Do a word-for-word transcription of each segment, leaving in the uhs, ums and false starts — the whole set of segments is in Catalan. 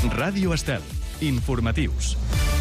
Ràdio Estel. Informatius.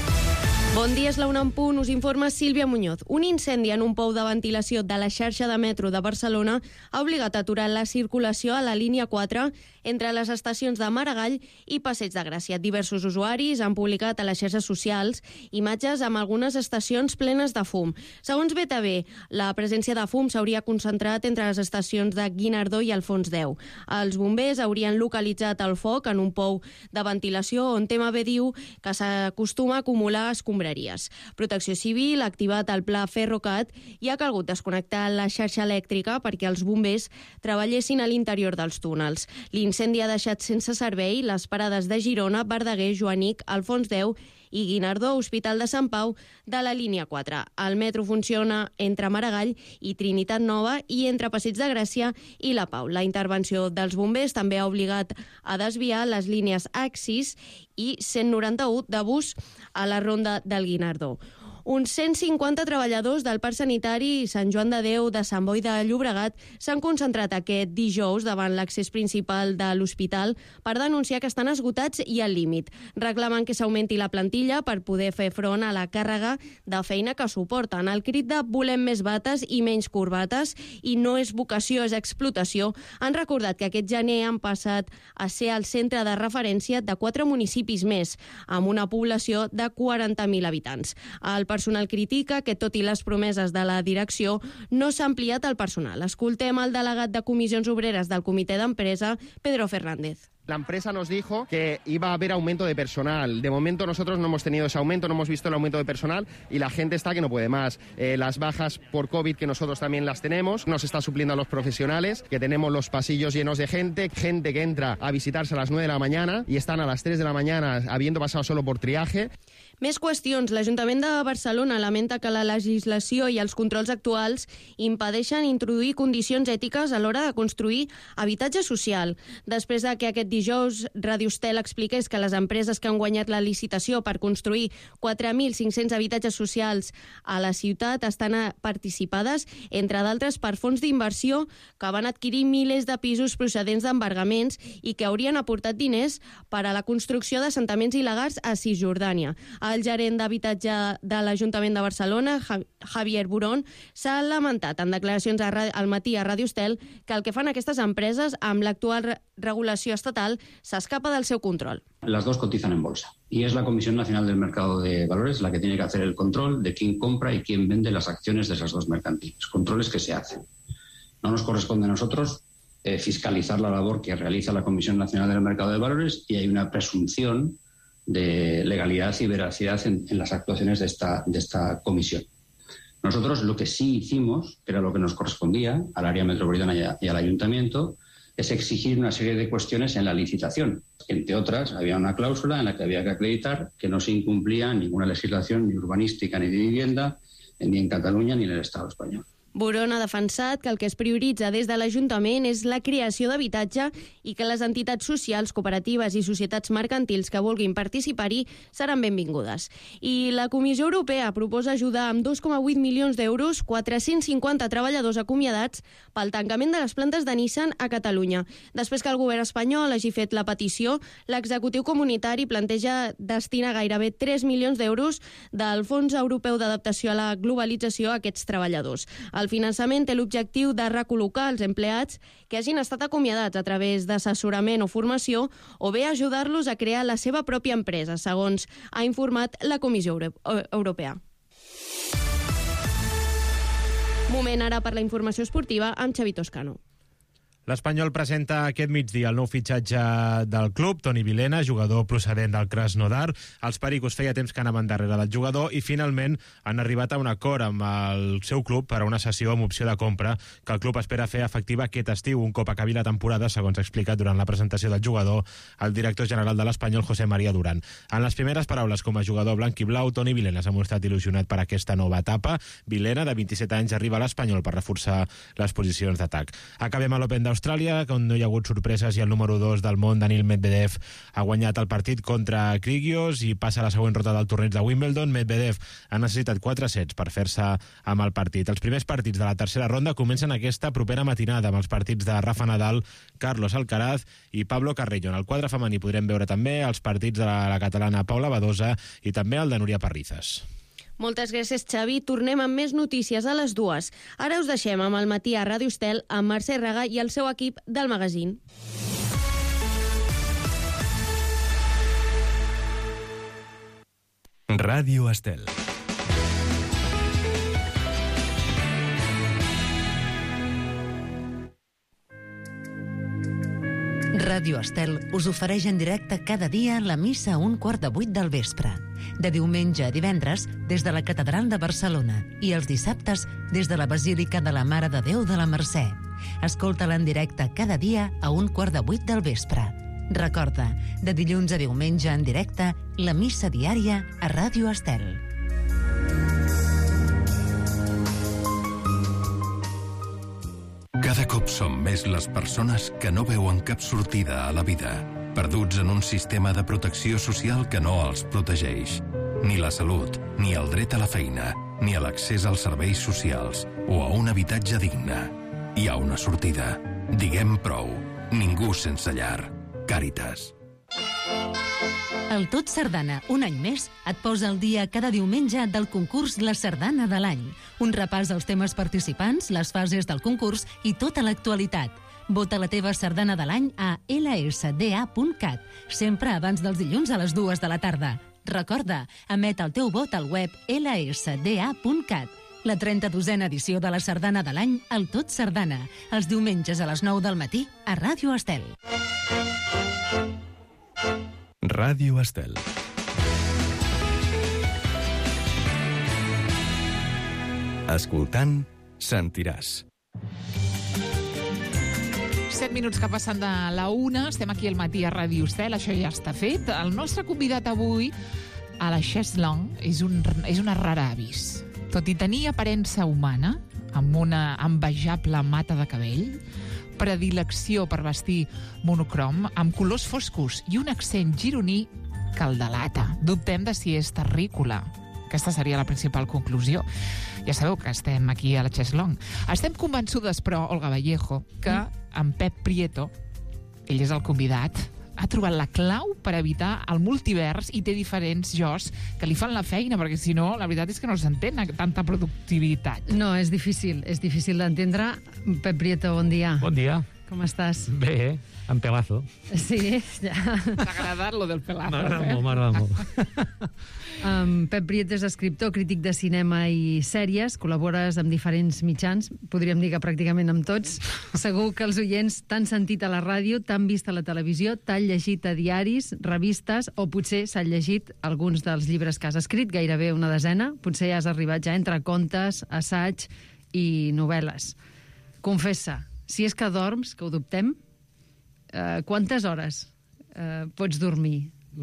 Bon dia, és la una en punt, us informa Sílvia Muñoz. Un incendi en un pou de ventilació de la xarxa de metro de Barcelona ha obligat a aturar la circulació a la línia quatre entre les estacions de Maragall i Passeig de Gràcia. Diversos usuaris han publicat a les xarxes socials imatges amb algunes estacions plenes de fum. Segons B T V, la presència de fum s'hauria concentrat entre les estacions de Guinardó i Alfons X. Els bombers haurien localitzat el foc en un pou de ventilació on T M B diu que s'acostuma a acumular escombraries. Protecció Civil ha activat el pla Ferrocat i ha calgut desconnectar la xarxa elèctrica perquè els bombers treballessin a l'interior dels túnels. L'incendi ha deixat sense servei les parades de Girona, Verdaguer, Joanic, Alfons X i Guinardó, Hospital de Sant Pau, de la línia quatre. El metro funciona entre Maragall i Trinitat Nova i entre Passeig de Gràcia i La Pau. La intervenció dels bombers també ha obligat a desviar les línies Axis i cent noranta-u de bus a la ronda del Guinardó. Uns cent cinquanta treballadors del Parc Sanitari Sant Joan de Déu de Sant Boi de Llobregat s'han concentrat aquest dijous davant l'accés principal de l'hospital per denunciar que estan esgotats i al límit. Reclamen que s'augmenti la plantilla per poder fer front a la càrrega de feina que suporten. El crit de volem més bates i menys corbates i no és vocació, és explotació, han recordat que aquest gener han passat a ser el centre de referència de quatre municipis més, amb una població de quaranta mil habitants. El personal critica que, tot i les promeses de la direcció, no s'ha ampliat el personal. Escoltem el delegat de Comissions Obreres del Comitè d'Empresa, Pedro Fernández. La empresa nos dijo que iba a haber aumento de personal. De momento nosotros no hemos tenido ese aumento, no hemos visto el aumento de personal y la gente está que no puede más. Eh, las bajas por COVID, que nosotros también las tenemos, nos está supliendo a los profesionales, que tenemos los pasillos llenos de gente, gente que entra a visitarse a las nueve de la mañana y están a las tres de la mañana habiendo pasado solo por triaje. Més qüestions. L'Ajuntament de Barcelona lamenta que la legislació i els controls actuals impedeixen introduir condicions ètiques a l'hora de construir habitatge social. Després de que aquest dijous Ràdio Estel expliqués que les empreses que han guanyat la licitació per construir quatre mil cinc-cents habitatges socials a la ciutat estan participades, entre d'altres, per fons d'inversió que van adquirir milers de pisos procedents d'embargaments i que haurien aportat diners per a la construcció d'assentaments il·legals a Cisjordània. El gerent d'habitatge de l'Ajuntament de Barcelona, Javier Burón, s'ha lamentat en declaracions al matí a Ràdio Estel que el que fan aquestes empreses amb l'actual regulació estatal s'escapa del seu control. Las dos cotizan en bolsa y es la Comisión Nacional del Mercado de Valores la que tiene que hacer el control de quién compra y quién vende las acciones de esas dos mercantiles. Controles que se hacen. No nos corresponde a nosotros eh, fiscalizar la labor que realiza la Comisión Nacional del Mercado de Valores y hay una presunción de legalidad y veracidad en, en las actuaciones de esta, de esta comisión. Nosotros lo que sí hicimos, que era lo que nos correspondía al área metropolitana y, a, y al ayuntamiento, es exigir una serie de cuestiones en la licitación. Entre otras, había una cláusula en la que había que acreditar que no se incumplía ninguna legislación ni urbanística ni de vivienda, ni en Cataluña ni en el Estado español. Burón ha defensat que el que es prioritza des de l'Ajuntament és la creació d'habitatge i que les entitats socials, cooperatives i societats mercantils que vulguin participar-hi seran benvingudes. I la Comissió Europea proposa ajudar amb dos coma vuit milions d'euros quatre-cents cinquanta treballadors acomiadats pel tancament de les plantes de Nissan a Catalunya. Després que el govern espanyol hagi fet la petició, l'executiu comunitari planteja destinar gairebé tres milions d'euros del Fons Europeu d'Adaptació a la Globalització a aquests treballadors. El finançament té l'objectiu de recol·locar els empleats que hagin estat acomiadats a través d'assessorament o formació o bé ajudar-los a crear la seva pròpia empresa, segons ha informat la Comissió Europea. Moment ara per la informació esportiva amb Xavi Toscano. L'Espanyol presenta aquest migdia el nou fitxatge del club, Toni Vilhena, jugador procedent del Krasnodar. Els pericos feia temps que anaven darrere del jugador i finalment han arribat a un acord amb el seu club per a una sessió amb opció de compra que el club espera fer efectiva aquest estiu, un cop acabi la temporada, segons ha explicat durant la presentació del jugador el director general de l'Espanyol, José María Durán. En les primeres paraules com a jugador blanc i blau, Toni Vilhena s'ha mostrat il·lusionat per aquesta nova etapa. Vilhena, de vint-i-set anys, arriba a l'Espanyol per reforçar les posicions d'atac. Acabem a l'Open d'Austràlia Austràlia, on no hi ha hagut sorpreses i el número dos del món, Daniil Medvedev, ha guanyat el partit contra Kyrgios i passa a la següent ronda del torneig de Wimbledon. Medvedev ha necessitat quatre sets per fer-se amb el partit. Els primers partits de la tercera ronda comencen aquesta propera matinada amb els partits de Rafa Nadal, Carlos Alcaraz i Pablo Carreño. En el quadre femení podrem veure també els partits de la, la catalana Paula Badosa i també el de Núria Parrizas. Moltes gràcies, Xavi. Tornem amb més notícies a les dues. Ara us deixem amb el matí a Ràdio Estel amb Mercè Raga i el seu equip del magazín. Ràdio Estel. Ràdio Estel us ofereix en directe cada dia la missa a un quart de vuit del vespre. De diumenge a divendres, des de la Catedral de Barcelona i els dissabtes des de la Basílica de la Mare de Déu de la Mercè. Escolta-la en directe cada dia a un quart de vuit del vespre. Recorda, de dilluns a diumenge en directe, la missa diària a Ràdio Estel. Cada cop som més les persones que no veuen cap sortida a la vida, perduts en un sistema de protecció social que no els protegeix. Ni la salut, ni el dret a la feina, ni a l'accés als serveis socials o a un habitatge digne. Hi ha una sortida. Diguem prou. Ningú sense llar. Càritas. El Tot Sardana, un any més, et posa al dia cada diumenge del concurs La Sardana de l'any. Un repàs als temes participants, les fases del concurs i tota l'actualitat. Vota la teva sardana de l'any a ela esse de a punt cat, sempre abans dels dilluns a les dues de la tarda. Recorda, emet el teu vot al web ela esse de a punt cat. La trenta-dosena edició de la Sardana de l'any, el Tot Sardana, els diumenges a les nou del matí a Ràdio Estel. Ràdio Estel. Escoltant, sentiràs. Set minuts que passen de la una, estem aquí al matí a Ràdio Estel, això ja està fet. El nostre convidat avui a la chaise longue és, un, és una rara avis. Tot i tenir aparença humana, amb una envejable mata de cabell, predilecció per vestir monocrom, amb colors foscos i un accent gironí que el delata. Dubtem de si és terrícola. Aquesta seria la principal conclusió. Ja sabeu que estem aquí a la chaise longue. Estem convençudes, però, Olga Vallejo, que en Pep Prieto, ell és el convidat, ha trobat la clau per evitar el multivers i té diferents jos que li fan la feina, perquè si no, la veritat és que no s'entén tanta productivitat. No, és difícil, és difícil d'entendre. Pep Prieto, bon dia. Bon dia. Com estàs? Bé, en pelazo. Sí, ja. T'ha agradat lo del pelazo? M'agrada eh? molt, m'agrada molt. Um, Pep Prieto és escriptor, crític de cinema i sèries, col·labores amb diferents mitjans, podríem dir que pràcticament amb tots. Segur que els oients t'han sentit a la ràdio, t'han vist a la televisió, t'han llegit a diaris, revistes, o potser s'han llegit alguns dels llibres que has escrit, gairebé una desena. Potser ja has arribat ja entre contes, assaig i novel·les. Confessa, si és que dorms, que ho dubtem, eh, quantes hores eh, pots dormir?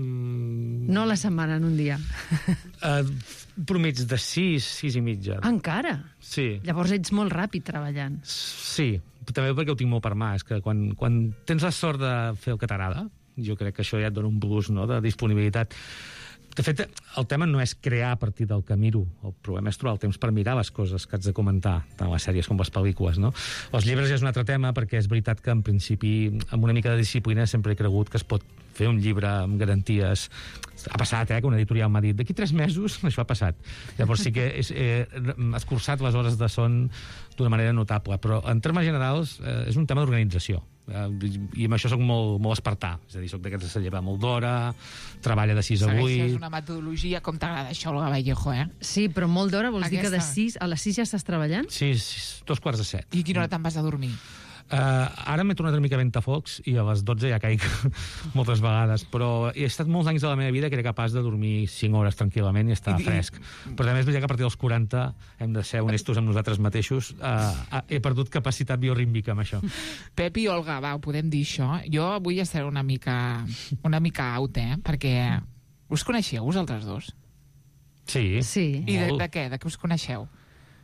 Mm. No a la setmana, en un dia. Uh, promig de sis, sis i mitja. Encara? Sí. Llavors ets molt ràpid treballant. Sí, també perquè ho tinc molt per mà. És que quan, quan tens la sort de fer el que t'agrada, jo crec que això ja et dona un plus, no?, de disponibilitat. De fet, el tema no és crear a partir del que miro. El problema és trobar el temps per mirar les coses que haig de comentar, tant les sèries com les pel·lícules, no? Els llibres ja és un altre tema, perquè és veritat que, en principi, amb una mica de disciplina, sempre he cregut que es pot fer un llibre amb garanties. Ha passat, eh, que una editorial m'ha dit d'aquí tres mesos això ha passat. Llavors sí que he eh, escurçat les hores de son d'una manera notable, però en termes generals eh, és un tema d'organització. Uh, i amb això soc molt, molt espartà, és a dir, soc d'aquests que se lleva molt d'hora, treballa de sis a vuit. Segueixes una metodologia, com t'agrada això, Olga Vallejo, eh? Sí, però molt d'hora vols Aquesta... dir que de sis a les sis ja estàs treballant? Sí, sis, dos quarts de set. I a quina hora te'n vas a dormir? Uh, ara m'he tornat una mica ventafocs i a les dotze ja caic moltes vegades, però he estat molts anys de la meva vida que era capaç de dormir cinc hores tranquil·lament i estar I, fresc. Però també és veritat que a partir dels quaranta hem de ser honestos amb nosaltres mateixos. Uh, uh, he perdut capacitat biorítmica amb això. Pep i Olga, va, ho podem dir això. Jo vull estar una mica, una mica out, eh? Perquè us coneixeu, vosaltres dos? Sí. Sí. I de, de què? De què us coneixeu?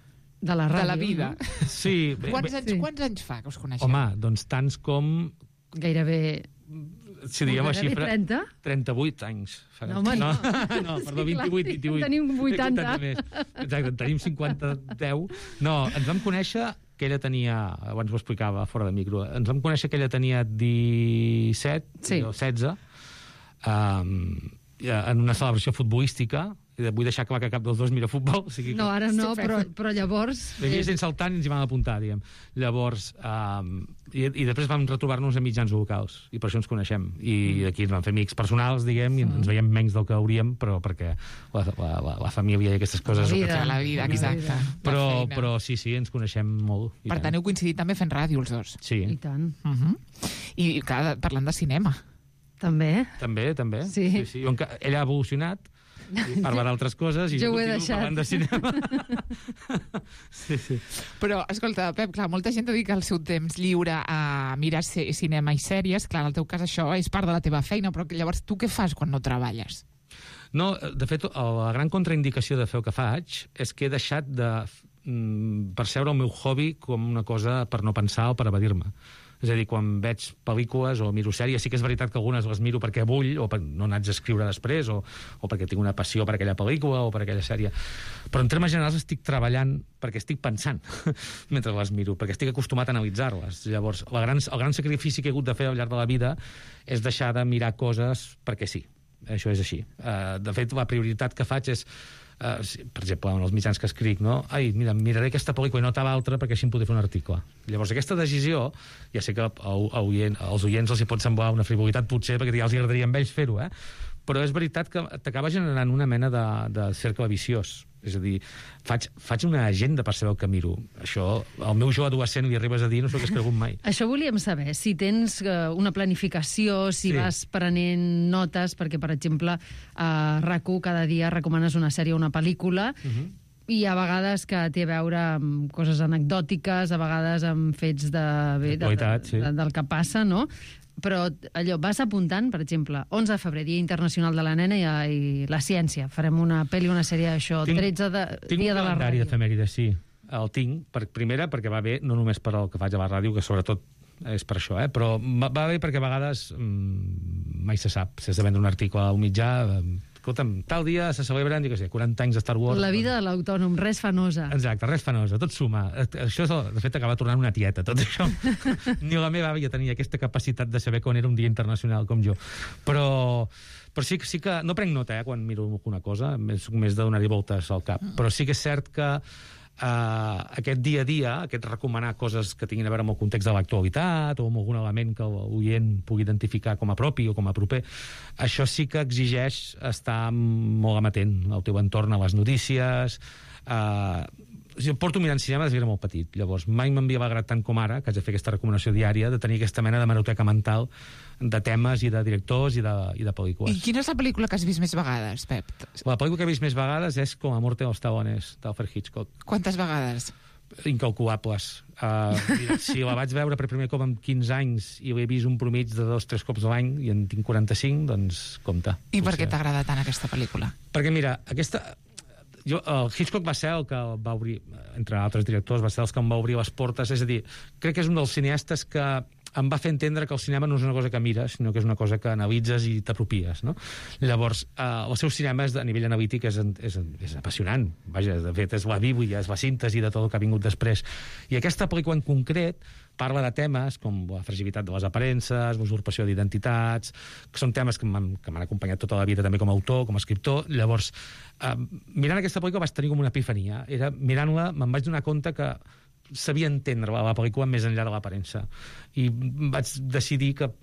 De la ràdio, de la vida. No? Sí. Quants anys, Sí. quants anys fa que us coneixeu? Home, doncs tants com... Gairebé... Si diem la Gairebé xifra... trenta? trenta-vuit anys. No, home, no. no, perdó, vint-i-vuit, vint-i-vuit. En tenim vuitanta. Una més. Exacte, en tenim cinquanta, deu. No, ens vam conèixer que ella tenia, abans ho explicava fora de micro, ens vam conèixer que ella tenia disset Sí. o setze, um, en una celebració futbolística, i vull deixar clar que cap dels dos mira futbol. O sigui que... No, ara no, però, però llavors... Hi havia gent saltant i ens hi vam apuntar, diguem. Llavors, um, i, i després vam retrobar-nos a mitjans locals, i per això ens coneixem. I aquí ens vam fer amics personals, diguem, i ens veiem menys del que hauríem, però perquè la, la, la, la família i aquestes coses... La vida, la vida, exacte. Però, La feina. però sí, sí, ens coneixem molt. Per tant, heu coincidit també fent ràdio, els dos. Sí. I tant. Uh -huh. I, clar, parlant de cinema. També. També, també. Sí. sí, sí. Jo, ella ha evolucionat, i parla d'altres coses, i Jo jo ho he continuo deixat. parlant de cinema. sí, sí. Però, escolta, Pep, clar, molta gent dedica el seu temps lliure a mirar cinema i sèries. Clar, en el teu cas això és part de la teva feina, però llavors tu què fas quan no treballes? No, de fet, la gran contraindicació de fer el que faig és que he deixat de mm, percebre el meu hobby com una cosa per no pensar o per evadir-me. És a dir, quan veig pel·lícules o miro sèries, sí que és veritat que algunes les miro perquè vull, o per no n'haig d'escriure després, o, o perquè tinc una passió per aquella pel·lícula o per aquella sèrie. Però en termes generals estic treballant perquè estic pensant mentre les miro, perquè estic acostumat a analitzar-les. Llavors, la gran, el gran sacrifici que he hagut de fer al llarg de la vida és deixar de mirar coses perquè sí. Això és així. Uh, de fet, la prioritat que faig és, uh, per exemple, en els mitjans que escric, no? Ai, mira, miraré aquesta pel·lícula i no tal altra perquè així em podré fer un article. Llavors, aquesta decisió, ja sé que a, a, a oient, als oients els hi pot semblar una frivolitat, potser, perquè ja els agradaria a ells fer-ho, eh? Però és veritat que t'acaba generant una mena de, de cercle viciós. És a dir, faig, faig una agenda per saber el que miro. Això, al meu jo adolescent li arribes a dir, no sé el que has cregut mai. Això volíem saber, si tens uh, una planificació, si Sí. vas prenent notes, perquè, per exemple, a RAC u cada dia recomanes una sèrie o una pel·lícula, Uh-huh. i a vegades que té a veure amb coses anecdòtiques, a vegades amb fets de, bé, de, D'actualitat, de, sí. de, del que passa, no? Però allò, vas apuntant, per exemple, onze de febrer, Dia Internacional de la Nena i, i la Ciència. Farem una pel·li, una sèrie d'això, Tinc- tretze de, Tinc Dia un de la calendari Ràdio. d'efemèrides, sí. El tinc, per, primera, perquè va bé, no només per al que faig a la ràdio, que sobretot és per això, eh? Però va va bé perquè a vegades mmm, mai se sap. Si has de vendre un article a un mitjà, eh, escolta'm, tal dia se celebren, jo què sé, quaranta anys de Star Wars. La vida de l'autònom, res fanosa. Exacte, res fanosa, tot suma. Això, és el- de fet, acaba tornant una tieta, tot això. Ni la meva àvia tenia aquesta capacitat de saber quan era un dia internacional com jo. Però, però sí, sí que... No prenc nota, eh, quan miro alguna cosa, més, més de donar-hi voltes al cap. Però sí que és cert que Uh, aquest dia a dia, aquest recomanar coses que tinguin a veure amb el context de l'actualitat o amb algun element que l'oient pugui identificar com a propi o com a proper, això sí que exigeix estar molt amatent al teu entorn, a les notícies. Uh, jo porto mirant cinema des que era molt petit, llavors mai m'havia alegrat tant com ara, que haig de fer aquesta recomanació diària, de tenir aquesta mena de hemeroteca mental de temes i de directors i de, i de pel·lícules. I quina és la pel·lícula que has vist més vegades, Pep? La pel·lícula que he vist més vegades és Com a morte dels talones, d'Alfred Hitchcock. Quantes vegades? Incalculables. Uh, mira, si la vaig veure per primer cop amb quinze anys i l'he vist un promig de dos o tres cops a l'any i en tinc quaranta-cinc, doncs compte. I per Potser. què t'agrada tant aquesta pel·lícula? Perquè mira, aquesta... Jo, el Hitchcock va ser el que va obrir, entre altres directors, va ser els que em va obrir les portes. És a dir, crec que és un dels cineastes que em va fer entendre que el cinema no és una cosa que mires, sinó que és una cosa que analitzes i t'apropies, no? Llavors, eh, el seu cinema és, a nivell analític és, és, és apassionant. Vaja, de fet, és la bíblia, és la síntesi de tot el que ha vingut després. I aquesta pel·lícula en concret parla de temes com la fragilitat de les aparences, l'usurpació d'identitats, que són temes que m'han que m'han acompanyat tota la vida també com a autor, com a escriptor. Llavors, eh, mirant aquesta pel·lícula vaig tenir com una epifania. Era, mirant-la, me'n vaig donar compte que sabia entendre la, la pel·lícula més enllà de l'aparença. I vaig decidir que,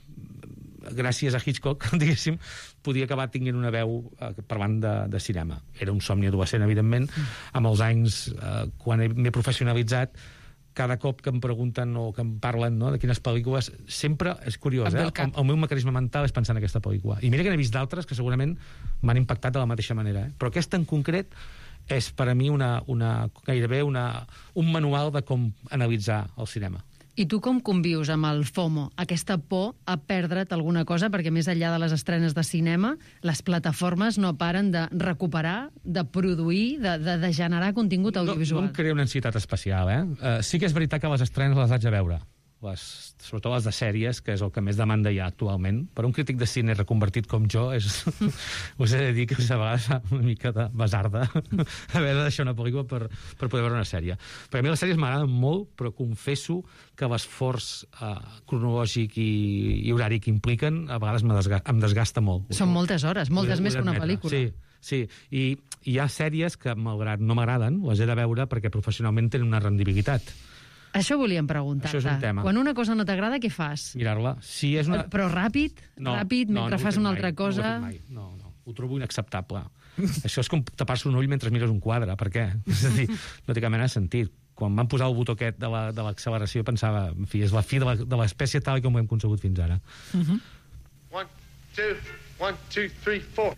gràcies a Hitchcock, diguéssim, podia acabar tinguent una veu eh, parlant de, de cinema. Era un somni adolescent, evidentment. Amb els anys, eh, quan m'he professionalitzat, cada cop que em pregunten o que em parlen, no, de quines pel·lícules, sempre és curiós, eh? El, el meu mecanisme mental és pensar en aquesta pel·lícula. I mira que n'he vist d'altres que segurament m'han impactat de la mateixa manera, eh? Però aquesta en concret és per a mi una, una, gairebé una, un manual de com analitzar el cinema. I tu com convius amb el FOMO, aquesta por a perdre't alguna cosa, perquè més enllà de les estrenes de cinema, les plataformes no paren de recuperar, de produir, de, de, de generar contingut audiovisual? No, no em crea una ansietat especial, eh? Uh, sí que és veritat que les estrenes les haig de veure. Les, sobretot les de sèries, que és el que més demanda hi ha actualment. Per un crític de cine reconvertit com jo, és, us he de dir que a vegades fa una mica de basarda haver de deixar una pel·lícula per, per poder veure una sèrie. Perquè a mi les sèries m'agraden molt, però confesso que l'esforç eh, cronològic i, i horari que impliquen a vegades desga em desgasta molt. Són moltes hores, moltes més que una pel·lícula. Sí, sí. I, i hi ha sèries que, malgrat no m'agraden, les he de veure perquè professionalment tenen una rendibilitat. Això volíem preguntar-te. Això és un tema. Quan una cosa no t'agrada, què fas? Mirar-la. Si és una... Però ràpid? No, ràpid, no, mentre no fas una altra mai, cosa? No, mai. no, no. Ho trobo inacceptable. Això és com tapar-se un ull mentre mires un quadre. Per què? És a dir, no té cap mena de sentit. Quan van posar el botó aquest de l'acceleració, la, pensava, en fi, és la fi de l'espècie tal com ho hem concebut fins ara. Uh -huh. One, two, one, two, three, four.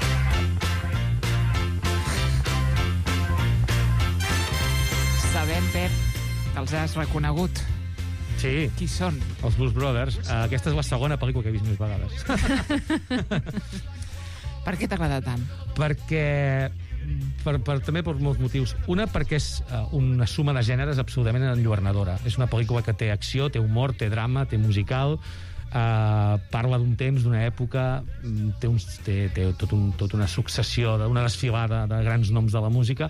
Sabem, Pep, que els has reconegut. Sí. Qui són? Els Blues Brothers. Uh, aquesta és la segona pel·lícula que he vist més vegades. Per què t'agrada tant? Perquè... Per, per, també per molts motius. Una, perquè és uh, una suma de gèneres absolutament enlluernadora. És una pel·lícula que té acció, té humor, té drama, té musical, uh, parla d'un temps, d'una època, té, uns, té, té tot un, tot una successió, una desfilada de grans noms de la música,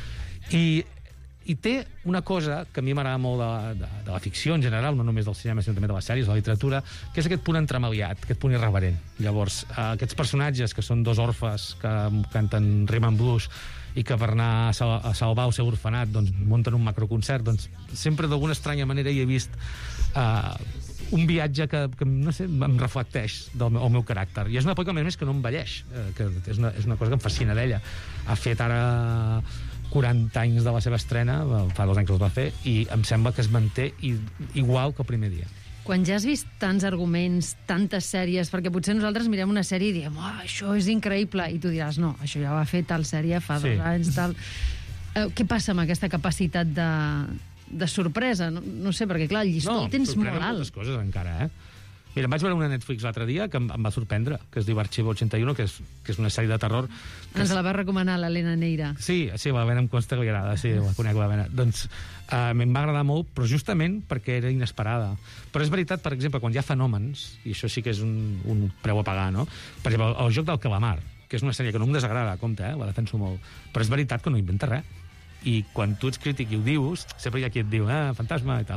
i I té una cosa que a mi m'agrada molt de, de, de la ficció en general, no només del cinema, sinó també de les sèries, de la literatura, que és aquest punt entremaliat, aquest punt irreverent. Llavors, eh, aquests personatges, que són dos orfes que canten rhythm and blues i que per anar a, sal a salvar el seu orfenat doncs, munten un macroconcert, doncs sempre d'alguna estranya manera hi he vist eh, un viatge que, que no sé, em reflecteix del meu, el meu caràcter. I és una pel·lícula, a més, que no envelleix, eh, que és una, és una cosa que em fascina d'ella. Ha fet ara quaranta anys de la seva estrena, fa dos anys que els va fer, i em sembla que es manté igual que el primer dia. Quan ja has vist tants arguments, tantes sèries, perquè potser nosaltres mirem una sèrie i diem, oh, això és increïble, i tu diràs, no, això ja va fer tal sèrie fa sí. dos anys, tal... Eh, què passa amb aquesta capacitat de, de sorpresa? No, no sé, perquè clar, el llistó no, el tens molt alt. No, moltes coses encara, eh? Mira, em vaig veure una Netflix l'altre dia que em, em va sorprendre, que es diu Archivo ochenta y uno, que és, que és una sèrie de terror. Ens la va recomanar l'Helena Neira. Sí, sí, la Helena em consta que li agrada, sí, la conec, la Helena. Doncs uh, em va agradar molt, però justament perquè era inesperada. Però és veritat, per exemple, quan hi ha fenòmens, i això sí que és un, un preu a pagar, no? Per exemple, el, el joc del calamar, que és una sèrie que no em desagrada, compte, eh? La defenso molt, però és veritat que no inventa res. I quan tu ets crític i ho dius, sempre hi ha qui et diu, ah, fantasma, i tal.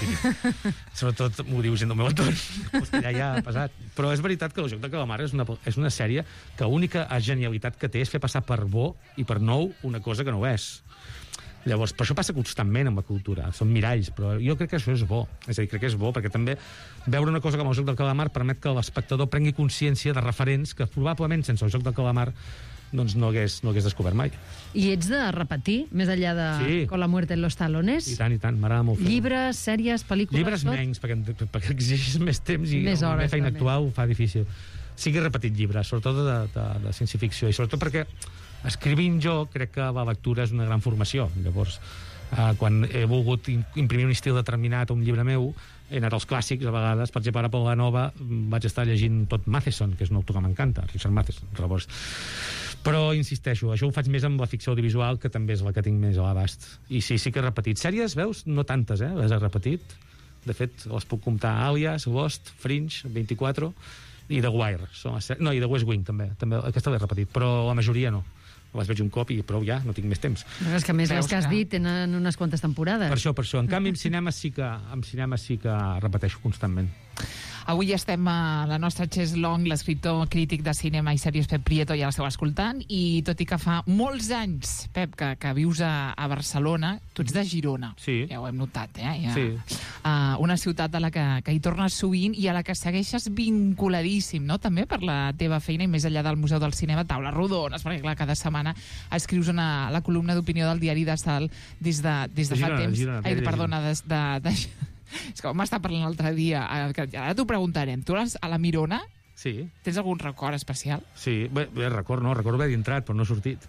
Sobretot m'ho dius en el meu entorn, que ja hi ha passat. Però és veritat que el joc de calamar és una, és una sèrie que l'única genialitat que té és fer passar per bo i per nou una cosa que no ho és. Llavors, per això passa constantment amb la cultura. Són miralls, però jo crec que això és bo. És a dir, crec que és bo, perquè també veure una cosa com el joc del calamar permet que l'espectador prengui consciència de referents que probablement sense el joc del calamar doncs no hagués, no hagués descobert mai. I ets de repetir, més enllà de sí. Con la muerte en los talones? I tant, i tant, m'agrada molt. Llibres, sèries, pel·lícules... Llibres tot? Menys, perquè, perquè exigeix més temps i més hores, la feina també. actual ho fa difícil. Sí que he repetit llibres, sobretot de, de, de ciència-ficció, i sobretot perquè escrivint jo crec que la lectura és una gran formació. Llavors, eh, quan he volgut imprimir un estil determinat a un llibre meu, he anat als clàssics, a vegades, per exemple, ara per la nova vaig estar llegint tot Matheson, que és un autor que m'encanta, Richard Matheson, llavors. Però, insisteixo, això ho faig més amb la ficció audiovisual, que també és la que tinc més a l'abast. I sí, sí que he repetit. Sèries, veus? No tantes, eh? Les he repetit. De fet, les puc comptar Alias, Lost, Fringe, vint-i-quatre i The Wire. Són les... No, i The West Wing, també. també. Aquesta l'he repetit, però la majoria no. Les veig un cop i prou ja, no tinc més temps. No, és que a més les que has dit tenen unes quantes temporades. Per això, per això. En canvi, en cinema sí que, en cinema sí que repeteixo constantment. Avui estem a la nostra Chess Long, l'escriptor crític de cinema i sèries Pep Prieto, ja l'esteu escoltant, i tot i que fa molts anys, Pep, que, que vius a, a Barcelona, tu ets de Girona. Sí. Ja ho hem notat, eh? Ja. Sí. Uh, una ciutat a la que, que hi tornes sovint i a la que segueixes vinculadíssim, no?, també per la teva feina i més enllà del Museu del Cinema, taules rodones, perquè clar, cada setmana escrius una, la columna d'opinió del diari de Sal des de, des de, de fa Girona, temps. Girona, Ai, perdona, des de... de és que vam estar parlant l'altre dia, que ara t'ho preguntarem. Tu a la Mirona Sí. Tens algun record especial? Sí, bé, bé record no, record haver entrat, però no he sortit.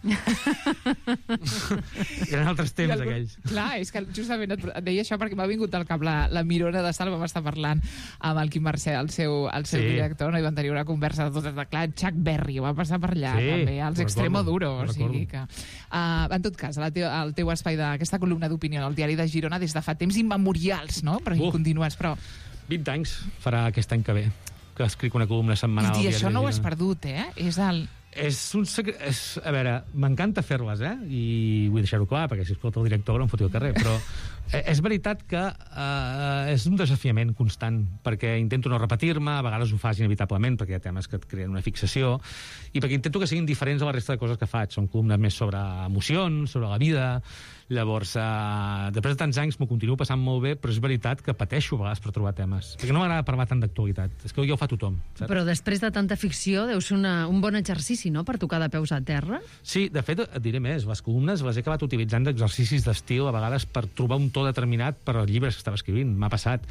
Eren altres temps, algun... aquells. Clar, és que justament et, et deia això perquè m'ha vingut al cap la, la Mirona de Sal, vam estar parlant amb el Quim Mercè, el seu, el seu Sí. director, no? I van tenir una conversa de tot, clar, Chuck Berry va passar per allà, Sí, també, els ho Extremo recordo, Duro, ho o sigui que... Uh, en tot cas, el teu, el teu espai d'aquesta columna d'opinió al diari de Girona des de fa temps immemorials, no? Però Uh. continues, però... vint anys farà aquest any que ve, que escric una columna setmanal. I, i al això diari no de ho has Girona. perdut, eh? És el... És un secret... És, a veure, m'encanta fer-les, eh? I vull deixar-ho clar, perquè si escolta el director no em foti al carrer, però eh, és veritat que eh, és un desafiament constant, perquè intento no repetir-me, a vegades ho fas inevitablement, perquè hi ha temes que et creen una fixació, i perquè intento que siguin diferents a la resta de coses que faig. Són columnes més sobre emocions, sobre la vida. Llavors, eh, després de tants anys m'ho continuo passant molt bé, però és veritat que pateixo a vegades per trobar temes. Perquè no m'agrada parlar tant d'actualitat. És que ja ho fa tothom, saps? Però després de tanta ficció deu ser una, un bon exercici, no?, per tocar de peus a terra. Sí, de fet, et diré més. Les columnes les he acabat utilitzant d'exercicis d'estil, a vegades per trobar un to determinat per als llibres que estava escrivint. M'ha passat.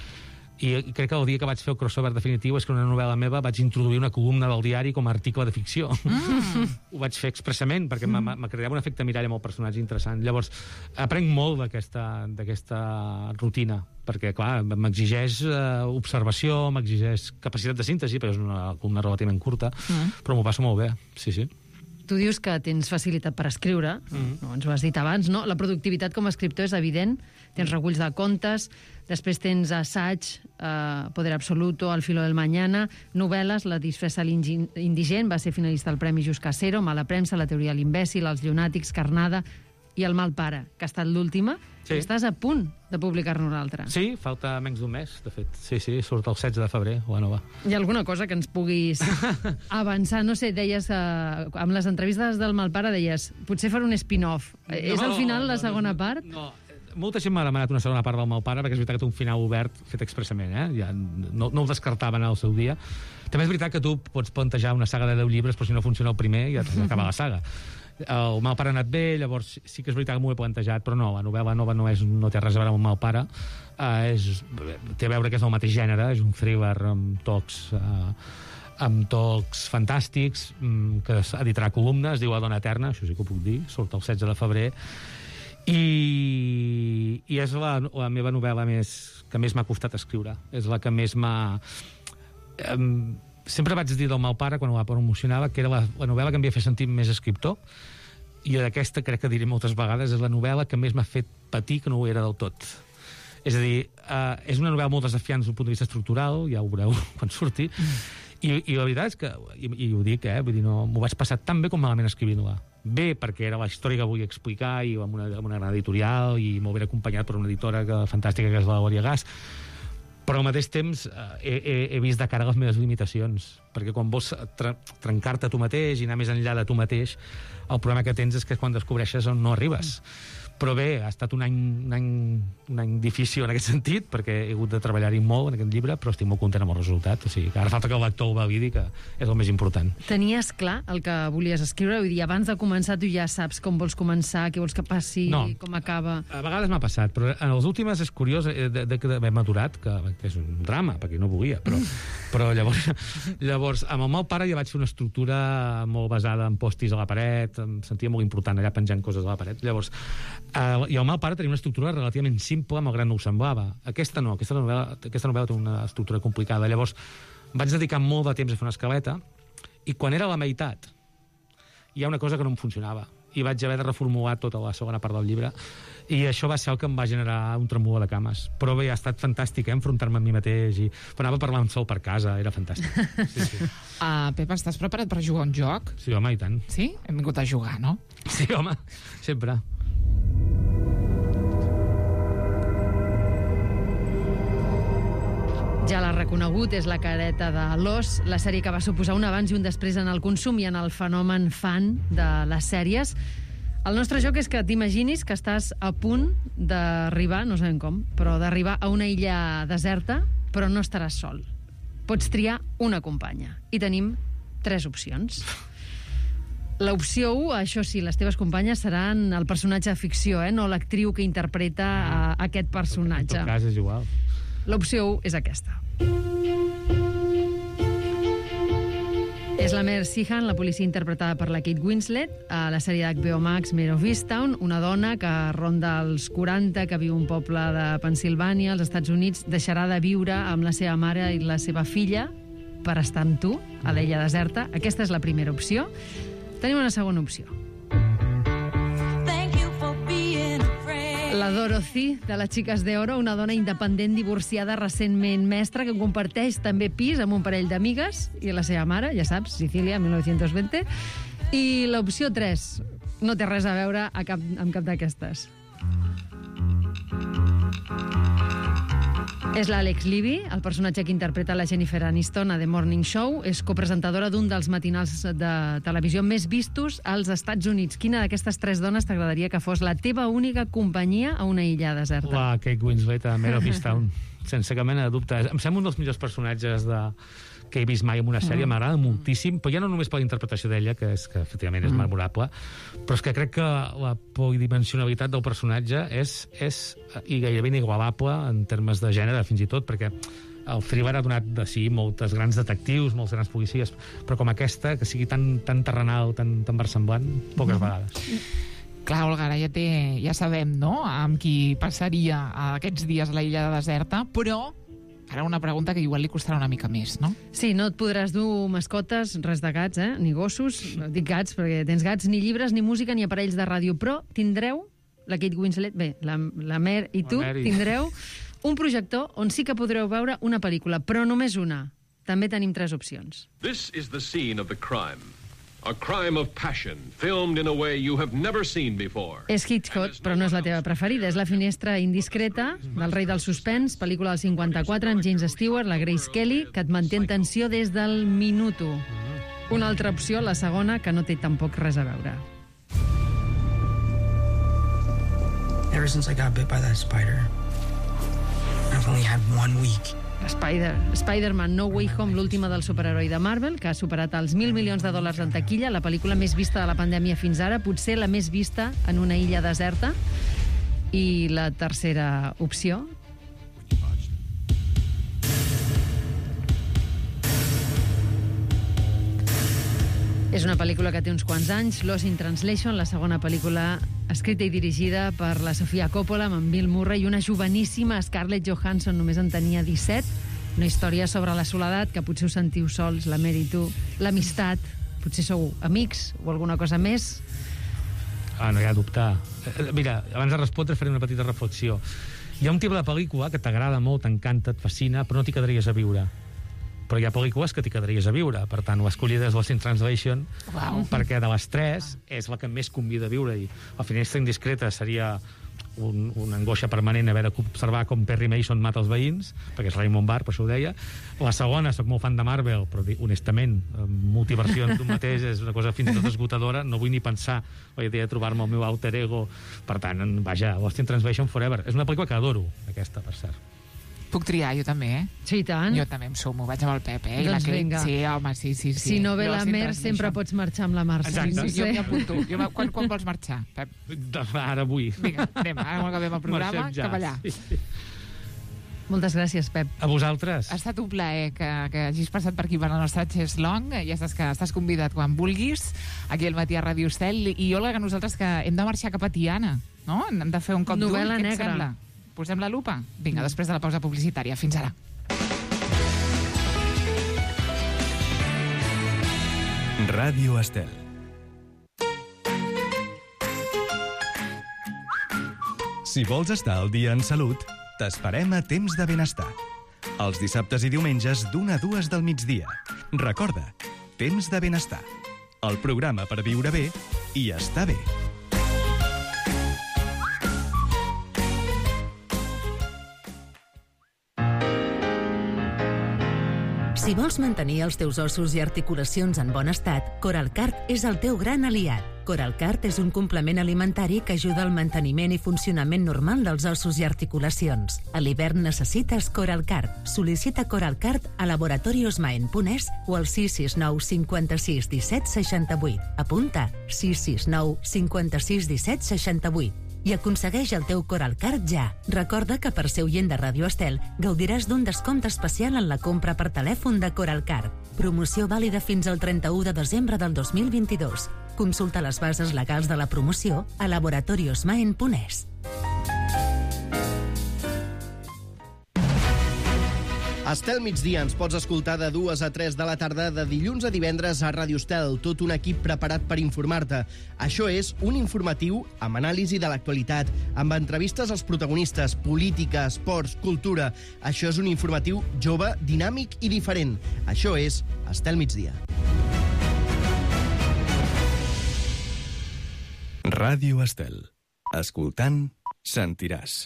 I crec que el dia que vaig fer el crossover definitiu és que una novel·la meva vaig introduir una columna del diari com a article de ficció. Mm. Ho vaig fer expressament, perquè mm. me creava un efecte mirall amb el personatge interessant. Llavors, aprenc molt d'aquesta d'aquesta rutina, perquè, clar, m'exigeix eh, observació, m'exigeix capacitat de síntesi, perquè és una columna relativament curta, mm. però m'ho passo molt bé, sí, sí. Tu dius que tens facilitat per escriure, mm. no, ens ho has dit abans, no? La productivitat com a escriptor és evident, tens reculls de contes, després tens assaig, eh, Poder Absoluto, El filo del mañana, novel·les, La disfressa indigent, va ser finalista al Premi Just Casero, Mala premsa, La teoria de l'imbècil, Els llunàtics, Carnada i El mal pare, que ha estat l'última. Sí. Estàs a punt de publicar-ne una altra. Sí, falta menys d'un mes, de fet. Sí, sí, surt el setze de febrer, la nova. Hi ha alguna cosa que ens puguis avançar? No sé, deies, eh, amb les entrevistes del Malpare, deies, potser faré un spin-off. No, és al final la segona no, part? No, molta gent m'ha demanat una segona part del Malpare, perquè és veritat que té un final obert fet expressament, eh? Ja no, no ho descartaven al seu dia. També és veritat que tu pots plantejar una saga de deu llibres, però si no funciona el primer ja t'acaba la saga. El Malpare ha anat bé, llavors sí que és veritat que m'ho he plantejat, però no, la novel·la nova no, és, no té res a veure amb el Malpare, uh, és, té a veure que és del mateix gènere, és un thriller amb tocs uh, amb tocs fantàstics, um, que editarà columnes, es diu La dona eterna, això sí que ho puc dir, surt el setze de febrer, i, i és la, la meva novel·la més, que més m'ha costat escriure, és la que més m'ha... Um, sempre vaig dir del Malpare, quan la promocionava, que era la, la novel·la que em havia fet sentir més escriptor, i d'aquesta crec que diré moltes vegades, és la novel·la que més m'ha fet patir que no ho era del tot. És a dir, uh, és una novel·la molt desafiant des d'un punt de vista estructural, ja ho veureu quan surti, i, i la veritat és que, i, i ho dic, eh, vull dir, no, m'ho vaig passar tan bé com malament escrivint-la. Bé, perquè era la història que volia explicar, i amb una, amb una gran editorial, i molt ben acompanyat per una editora que, fantàstica, que és la Valeria Gas, però al mateix temps eh, he, he vist de cara les meves limitacions, perquè quan vols tre trencar-te tu mateix i anar més enllà de tu mateix, el problema que tens és que quan descobreixes on no arribes. Però bé, ha estat un any, un any, un any difícil en aquest sentit, perquè he hagut de treballar-hi molt en aquest llibre, però estic molt content amb el resultat. O sigui, que ara falta que el lector ho validi, que és el més important. Tenies clar el que volies escriure? Vull dir, abans de començar tu ja saps com vols començar, què vols que passi, no. com acaba... A vegades m'ha passat, però en les últimes és curiós eh, de, de, de haver maturat, que, que és un drama, perquè no volia, però, però llavors, llavors, amb el Malpare ja vaig fer una estructura molt basada en postis a la paret, em sentia molt important allà penjant coses a la paret. Llavors, Uh, i el Malpare tenia una estructura relativament simple, malgrat no ho semblava. Aquesta no, aquesta novel·la, aquesta novel·la té una estructura complicada. Llavors, vaig dedicar molt de temps a fer una escaleta, i quan era a la meitat hi ha una cosa que no em funcionava, i vaig haver de reformular tota la segona part del llibre, i això va ser el que em va generar un tremolor de cames. Però bé, ha estat fantàstic, eh, enfrontar-me amb mi mateix, i anava parlant sol per casa, era fantàstic. Sí, sí. Uh, Pep, estàs preparat per jugar un joc? Sí, home, i tant. Sí? Hem vingut a jugar, no? Sí, home, sempre. Ja l'ha reconegut, és la careta de l'Os, la sèrie que va suposar un abans i un després en el consum i en el fenomen fan de les sèries. El nostre joc és que t'imaginis que estàs a punt d'arribar, no sabem com, però d'arribar a una illa deserta, però no estaràs sol. Pots triar una companya. I tenim tres opcions. L'opció u, això sí, les teves companyes seran el personatge de ficció, eh? No l'actriu que interpreta a aquest personatge. En tot cas és igual. L'opció u és aquesta. És la Mer Sheehan, la policia interpretada per la Kate Winslet, a la sèrie d'H B O Max Mare of Easttown, una dona que ronda els quaranta, que viu a un poble de Pennsilvània, als Estats Units, deixarà de viure amb la seva mare i la seva filla per estar amb tu, a l'illa deserta. Aquesta és la primera opció. Tenim una segona opció. La Dorothy, de les Xiques de Oro, una dona independent divorciada recentment mestra que comparteix també pis amb un parell d'amigues i la seva mare, ja saps, Sicília, mil nou-cents vint. I l'opció tres no té res a veure a cap, amb cap d'aquestes. És l'Alex Levy, el personatge que interpreta la Jennifer Aniston a The Morning Show. És copresentadora d'un dels matinals de televisió més vistos als Estats Units. Quina d'aquestes tres dones t'agradaria que fos la teva única companyia a una illa deserta? La Kate Winslet a Mare of Easttown, sense cap mena de dubte. Em sembla un dels millors personatges de... que he vist mai en una sèrie, m'agrada moltíssim, però ja no només per la interpretació d'ella, que, és, que efectivament és memorable, però és que crec que la polidimensionalitat del personatge és, és i gairebé inigualable en termes de gènere, fins i tot, perquè el thriller ha donat de si moltes grans detectius, molts grans policies, però com aquesta, que sigui tan, tan terrenal, tan, tan versemblant, poques vegades. Clar, Olga, ara ja, té, ja sabem, no?, amb qui passaria aquests dies a la illa deserta, però ara una pregunta que igual li costarà una mica més, no? Sí, no et podràs dur mascotes, res de gats, eh? Ni gossos, dic gats perquè tens gats, ni llibres, ni música, ni aparells de ràdio, però tindreu, la Kate Winslet, bé, la, la Mer i tu, Mer i... tindreu un projector on sí que podreu veure una pel·lícula, però només una. També tenim tres opcions. This is the scene of the crime. A crime of passion, filmed in a way you have never seen before. És Hitchcock, però no és la teva preferida. És La finestra indiscreta, del rei del suspens, pel·lícula del cinquanta-quatre, amb James Stewart, la Grace Kelly, que et manté en tensió des del minut u. Una altra opció, la segona, que no té tampoc res a veure. Ever since I got bit by that spider, I've only had one week. Spider, Spider-Man No Way Home, l'última del superheroi de Marvel, que ha superat els mil milions de dòlars en taquilla, la pel·lícula més vista de la pandèmia fins ara, potser la més vista en una illa deserta. I la tercera opció... és una pel·lícula que té uns quants anys, Lost in Translation, la segona pel·lícula escrita i dirigida per la Sofia Coppola, amb en Bill Murray i una joveníssima Scarlett Johansson, només en tenia disset. Una història sobre la soledat, que potser us sentiu sols, la Mer i tu, l'amistat, potser sou amics o alguna cosa més. Ah, no hi ha dubte. Mira, abans de respondre faré una petita reflexió. Hi ha un tipus de pel·lícula que t'agrada molt, t'encanta, et fascina, però no t'hi quedaries a viure. Però hi ha pel·lícules que t'hi quedaries a viure. Per tant, ho escollides Lost in Translation, wow. perquè de les tres és la que més convida a viure-hi. La finestra indiscreta seria un, una angoixa permanent haver d'observar com Perry Mason mata els veïns, perquè és Raymond Barr, per això ho deia. La segona, soc molt fan de Marvel, però honestament, multiversions d'un mateix és una cosa fins i tot esgotadora, no vull ni pensar la idea de trobar-me el meu alter ego. Per tant, vaja, Lost in Translation Forever. És una pel·lícula que adoro, aquesta, per cert. Puc triar, jo també, eh? Sí, i tant. Jo també em sumo, vaig amb el Pep, eh? Doncs la vinga. Sí, home, sí, sí, sí. Si no ve jo la Mer, sempre pots marxar amb la Marta. Exacte, no sé. jo m'hi apunto. Jo quan, quan vols marxar, Pep? Ara vull. Vinga, anem, ara que acabem el programa, ja. Cap allà. Sí. Moltes gràcies, Pep. A vosaltres. Ha estat un plaer que, que hagis passat per aquí per la nostra Chess Long. Ja saps que estàs convidat quan vulguis, aquí al matí a Ràdio Estel. I Olga, que nosaltres que hem de marxar cap a Tiana, no? Hem de fer un cop d'ull, què et sembla? Posem la lupa? Vinga, després de la pausa publicitària. Fins ara. Ràdio Estel. Si vols estar al dia en salut, t'esperem a Temps de Benestar. Els dissabtes i diumenges d'una a dues del migdia. Recorda, Temps de Benestar. El programa per viure bé i estar bé. Si vols mantenir els teus ossos i articulacions en bon estat, Coralcart és el teu gran aliat. Coralcart és un complement alimentari que ajuda al manteniment i funcionament normal dels ossos i articulacions. A l'hivern necessites Coralcart. Sol·licita Coralcart a laboratoriosmaen punt es o al sis sis nou cinquanta-sis disset seixanta-vuit. Apunta sis sis nou cinquanta-sis disset seixanta-vuit. i aconsegueix el teu Coralcard ja. Recorda que per ser oient de Ràdio Estel gaudiràs d'un descompte especial en la compra per telèfon de Coralcard. Promoció vàlida fins al trenta-u de desembre del dos mil vint-i-dos. Consulta les bases legals de la promoció a laboratoriosmaen punt es. Estel Migdia ens pots escoltar de dues a tres de la tarda de dilluns a divendres a Ràdio Estel, tot un equip preparat per informar-te. Això és un informatiu amb anàlisi de l'actualitat, amb entrevistes als protagonistes, política, esports, cultura. Això és un informatiu jove, dinàmic i diferent. Això és Estel Migdia. Ràdio Estel. Escoltant, sentiràs.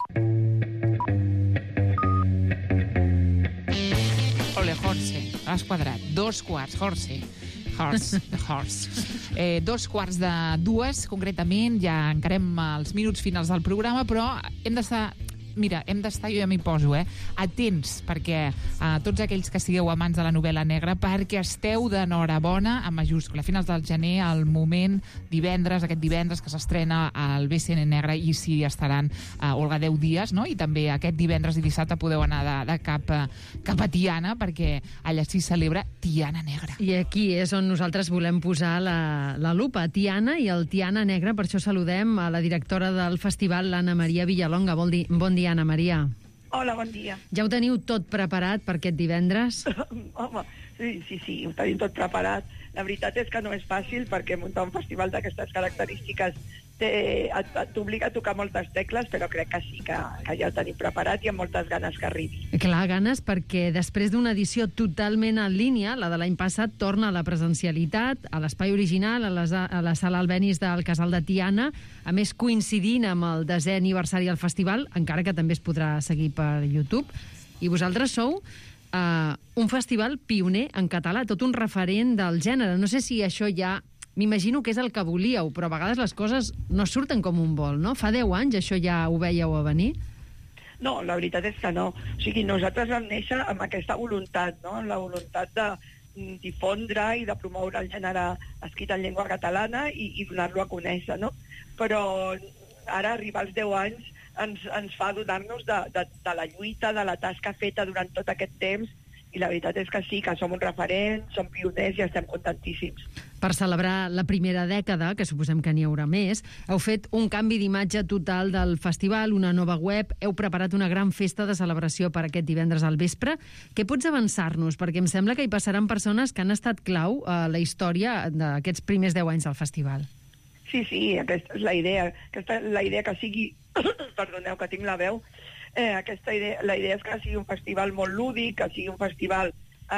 Ole, Jorge, has quadrat. Dos quarts, Jorge. Horse, the horse. Eh, dos quarts de dues, concretament, ja encarem els minuts finals del programa, però hem d'estar... Mira, hem d'estar, jo ja m'hi poso, eh? Atents, perquè eh, tots aquells que sigueu amants de la novel·la negra, perquè esteu d'enhorabona, a majúscula, a finals del gener, al moment, divendres, aquest divendres que s'estrena el B C N negre, i si estaran, eh, Olga, deu dies, no? I també aquest divendres i dissabte podeu anar de, de cap, eh, cap a Tiana, perquè allà s'hi celebra Tiana Negra. I aquí és on nosaltres volem posar la, la lupa, Tiana i el Tiana Negra. Per això saludem a la directora del festival, l'Anna Maria Villalonga. Bon, di bon dia, Anna Maria. Hola, bon dia. Ja ho teniu tot preparat per aquest divendres? Home, sí, sí, sí, ho tenim tot preparat. La veritat és que no és fàcil, perquè muntar un festival d'aquestes característiques t'obliga a tocar moltes tecles, però crec que sí, que, que ja ho tenim preparat i amb moltes ganes que arribi. Clar, ganes, perquè després d'una edició totalment en línia, la de l'any passat torna a la presencialitat, a l'espai original, a, les, a la sala Albéniz del Casal de Tiana, a més coincidint amb el desè aniversari del festival, encara que també es podrà seguir per YouTube. I vosaltres sou uh, un festival pioner en català, tot un referent del gènere. No sé si això ja... M'imagino que és el que volíeu, però a vegades les coses no surten com un vol, no? Fa deu anys això ja ho veieu a venir? No, la veritat és que no. O sigui, nosaltres vam néixer amb aquesta voluntat, no? Amb la voluntat de difondre i de promoure el gènere escrit en llengua catalana i, i donar-lo a conèixer, no? Però ara, arribar als deu anys, ens, ens fa adonar-nos de, de, de la lluita, de la tasca feta durant tot aquest temps, i la veritat és que sí, que som un referent, som pioners i estem contentíssims. Per celebrar la primera dècada, que suposem que n'hi haurà més, heu fet un canvi d'imatge total del festival, una nova web, heu preparat una gran festa de celebració per aquest divendres al vespre. Què pots avançar-nos? Perquè em sembla que hi passaran persones que han estat clau a la història d'aquests primers deu anys del festival. Sí, sí, aquesta és la idea. Aquesta és la idea que sigui... Perdoneu, que tinc la veu. Eh, aquesta idea, la idea és que sigui un festival molt lúdic, que sigui un festival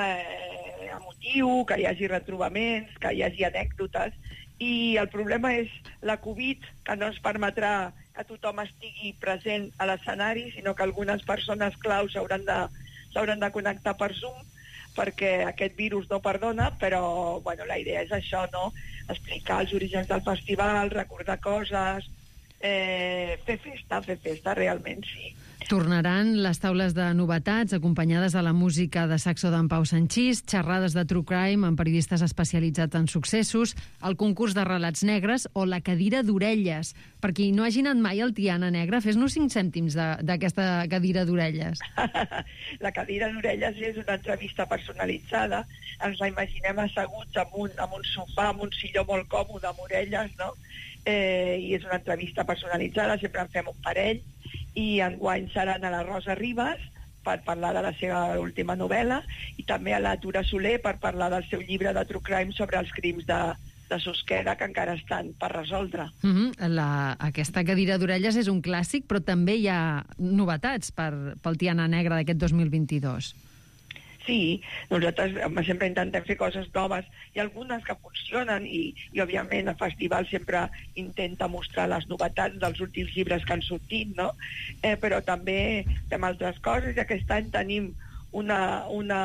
eh, emotiu, que hi hagi retrobaments, que hi hagi anècdotes, i el problema és la Covid, que no ens permetrà que tothom estigui present a l'escenari, sinó que algunes persones claus s'hauran de, s'hauran de connectar per Zoom, perquè aquest virus no perdona, però bueno, la idea és això, no? Explicar els orígens del festival, recordar coses, eh, fer festa, fer festa, realment sí. Tornaran les taules de novetats acompanyades de la música de saxo d'en Pau Sanchís, xerrades de true crime amb periodistes especialitzats en successos, el concurs de relats negres o la cadira d'orelles. Per qui no hagi anat mai al Tiana Negra, fes-nos cinc cèntims d'aquesta cadira d'orelles. La cadira d'orelles és una entrevista personalitzada. Ens la imaginem asseguts en un, en un sofà, amb un silló molt còmode, amb orelles, no? Eh, I és una entrevista personalitzada, sempre en fem un parell, i enguany seran a la Rosa Ribas per parlar de la seva última novel·la i també a la Tura Soler per parlar del seu llibre de true crime sobre els crims de, de Susqueda que encara estan per resoldre. Mm-hmm. la, aquesta cadira d'orelles és un clàssic, però també hi ha novetats per, pel Tiana Negra d'aquest dos mil vint-i-dos. Sí, nosaltres sempre intentem fer coses noves i algunes que funcionen i, i òbviament el festival sempre intenta mostrar les novetats dels últims llibres que han sortit, no? Eh, però també fem altres coses i aquest any tenim una, una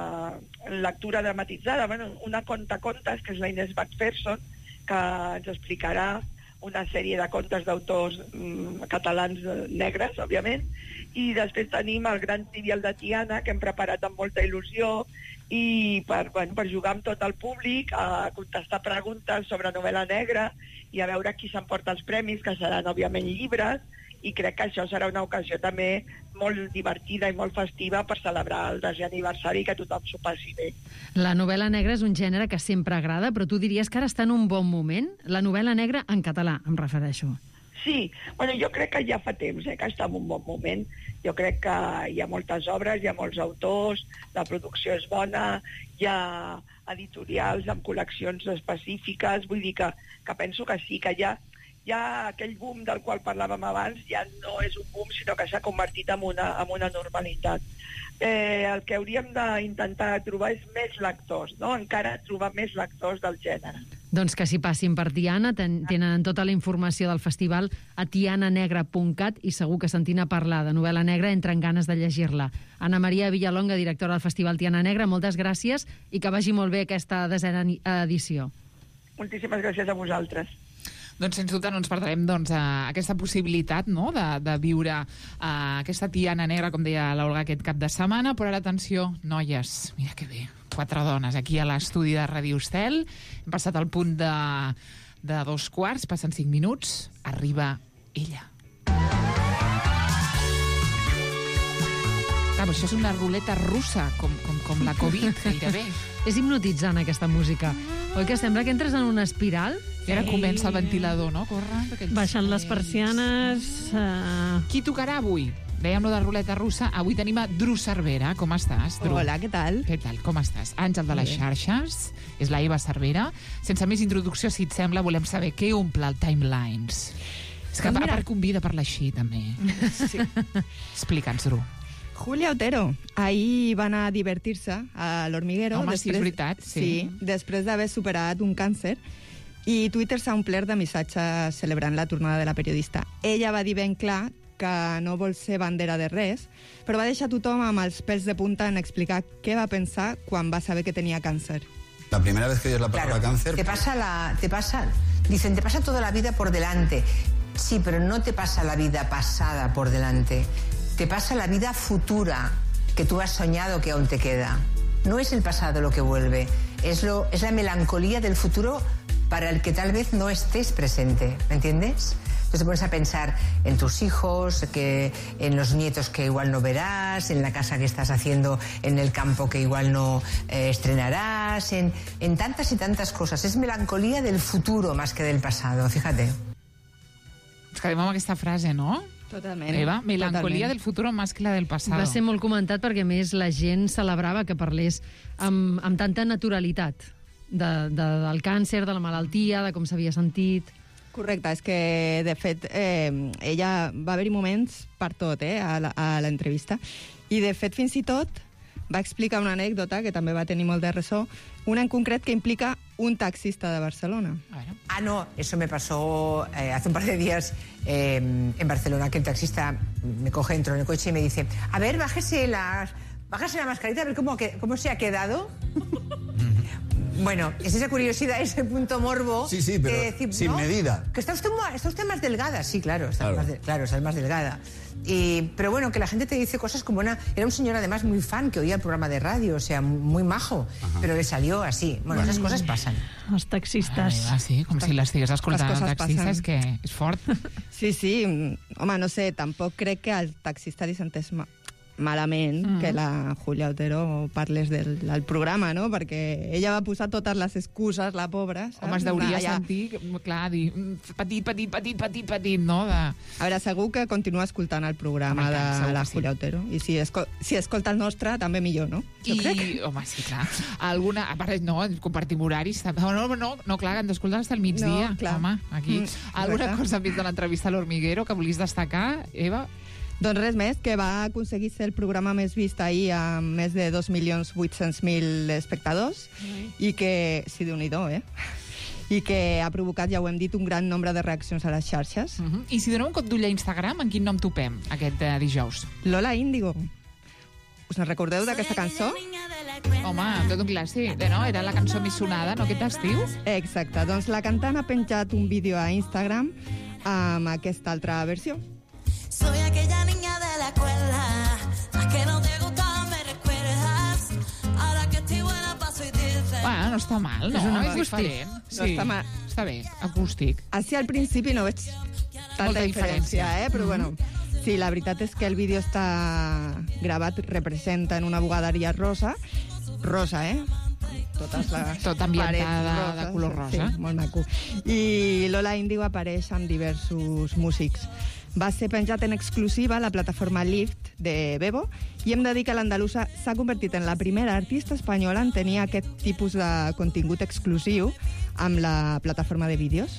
lectura dramatitzada, bueno, una contacontes, que és la Inés Macpherson, que ens explicarà una sèrie de contes d'autors mm, catalans eh, negres, òbviament, i després tenim el gran trivial de Tiana, que hem preparat amb molta il·lusió, i per, bueno, per jugar amb tot el públic, a contestar preguntes sobre novel·la negra i a veure qui s'emporta els premis, que seran, òbviament, llibres, i crec que això serà una ocasió també molt divertida i molt festiva per celebrar el desè aniversari i que tothom s'ho passi bé. La novel·la negra és un gènere que sempre agrada, però tu diries que ara està en un bon moment? La novel·la negra en català, em refereixo. Sí, bueno, jo crec que ja fa temps eh, que està en un bon moment. Jo crec que hi ha moltes obres, hi ha molts autors, la producció és bona, hi ha editorials amb col·leccions específiques, vull dir que, que penso que sí, que ja, ja aquell boom del qual parlàvem abans ja no és un boom, sinó que s'ha convertit en una, en una normalitat. Eh, el que hauríem d'intentar trobar és més lectors, no? Encara trobar més lectors del gènere. Doncs que s'hi passin per Tiana, ten, tenen tota la informació del festival a tiana negra punt cat i segur que sentint a parlar de novel·la negra entren ganes de llegir-la. Anna Maria Villalonga, directora del Festival Tiana Negra, moltes gràcies i que vagi molt bé aquesta desena edició. Moltíssimes gràcies a vosaltres. Doncs, sens dubte, no ens perdrem doncs, uh, aquesta possibilitat, no?, de, de viure uh, aquesta Tiana Negra, com deia l'Olga, aquest cap de setmana. Però ara, atenció, noies, mira que bé, quatre dones aquí a l'estudi de Ràdio Estel. Hem passat al punt de, de dos quarts, passen cinc minuts, arriba ella. Clar, això és una ruleta russa, com, com, com la Covid, gairebé. És hipnotitzant, aquesta música. Oi que sembla que entres en una espiral? I ara comença el ventilador, no? Corre. Baixant les persianes... Uh... Qui tocarà avui? Dèiem lo de ruleta russa. Avui tenim a Dru Cervera. Com estàs, Dru? Hola, què tal? Què tal, com estàs? Àngel de les xarxes, és la Eva Cervera. Sense més introducció, si et sembla, volem saber què omple el Timelines. És que a part convida a parlar així, també. Sí. Explica'ns, Dru. Julia Otero. Ahir va anar a divertir-se a l'Hormiguero. Home, després, sí, és veritat. Sí, sí després d'haver superat un càncer. I Twitter s'ha omplert de missatges celebrant la tornada de la periodista. Ella va dir ben clar que no vol ser bandera de res, però va deixar tothom amb els pèls de punta en explicar què va pensar quan va saber que tenia càncer. La primera vez que oyes la palabra claro, cáncer... Te pasa la, te pasa, dicen, te pasa toda la vida por delante. Sí, pero no te pasa la vida pasada por delante. Te pasa la vida futura que tú has soñado que aún te queda. No es el pasado lo que vuelve, es, lo, es la melancolía del futuro para el que tal vez no estés presente, ¿me entiendes? Entonces te pones a pensar en tus hijos, que, en los nietos que igual no verás, en la casa que estás haciendo en el campo que igual no eh, estrenarás, en, en tantas y tantas cosas. Es melancolía del futuro más que del pasado, fíjate. Ens quedem amb aquesta frase, no? Totalment. Eva, melancolía totalment. del futuro más que la del pasado. Va ser molt comentat perquè, a més, la gent celebrava que parlés amb, amb tanta naturalitat de, de, del càncer, de la malaltia, de com s'havia sentit. Correcte, és que, de fet, eh, ella va haver-hi moments per tot, eh, a l'entrevista, i, de fet, fins i tot va explicar una anècdota que també va tenir molt de ressò, una en concret que implica un taxista de Barcelona. Ah, no, eso me pasó eh, hace un par de días eh, en Barcelona, que el taxista me coge, entro en el coche y me dice, a ver, bájese la, bájese la mascarita, a ver cómo, cómo se ha quedado. Bueno, es esa curiosidad, ese punto morbo. Sí, sí, pero que decir, sin ¿no? medida. Que está usted, está usted más delgada. Sí, claro, está, Claro. Más, de- claro, está más delgada. Y, pero bueno, que la gente te dice cosas como una... Era un señor además muy fan que oía el programa de radio, o sea, muy majo, pero le salió así. Bueno, esas cosas pasan. Els taxistes. Ah, sí, com si l'estigués escoltant Les el coses taxista, passen. és que és fort. Sí, sí, home, no sé, tampoc crec que el taxista li sentés ma malament mm. que la Julia Otero parles del, del programa, no? Perquè ella va posar totes les excuses, la pobra, saps? Home, es deuria Allà. sentir, clar, dir mm, petit, petit, petit, petit, petit, no? De... A veure, segur que continua escoltant el programa Home, tant, de segur la que sí. Julia Otero. I si, escol si escolta el nostre, també millor, no? Jo I, crec. home, sí, clar. Alguna, a part, no, compartim horaris. No, no, no, no clar, que hem d'escoltar fins al migdia. No, clar. Home, aquí. Mm, Alguna correcte. cosa més de l'entrevista a l'Hormiguero que volies destacar, Eva? Doncs res més, que va aconseguir ser el programa més vist ahir amb més de dos milions vuit-cents mil espectadors i que, sí, déu-n'hi-do, eh? I que ha provocat, ja ho hem dit, un gran nombre de reaccions a les xarxes. Uh -huh. I si donem un cop d'ull a Instagram, en quin nom topem aquest eh, dijous? Lola Índigo. Us en recordeu d'aquesta cançó? Home, tot un clàssic, no? Era la cançó més sonada, no, aquest estiu? Exacte, doncs la cantant ha penjat un vídeo a Instagram amb aquesta altra versió. Soy aquella niña de la escuela, la que no te gustaba, me recuerdas. Ahora que estoy buena paso y dices... Bueno, no està mal, no? És una És diferent. No Sí, està mal. està bé, acústic. Així al principi no veig tanta Molta diferència, diferència. eh? Però bueno, sí, la veritat és que el vídeo està gravat, representa en una bugaderia rosa, rosa, eh? Totes les Tot ambientada parets de color rosa. Sí, molt maco. I Lola Índigo apareix amb diversos músics. Va ser penjat en exclusiva a la plataforma Lyft de Bebo i hem de dir que l'andalusa s'ha convertit en la primera artista espanyola en tenir aquest tipus de contingut exclusiu amb la plataforma de vídeos.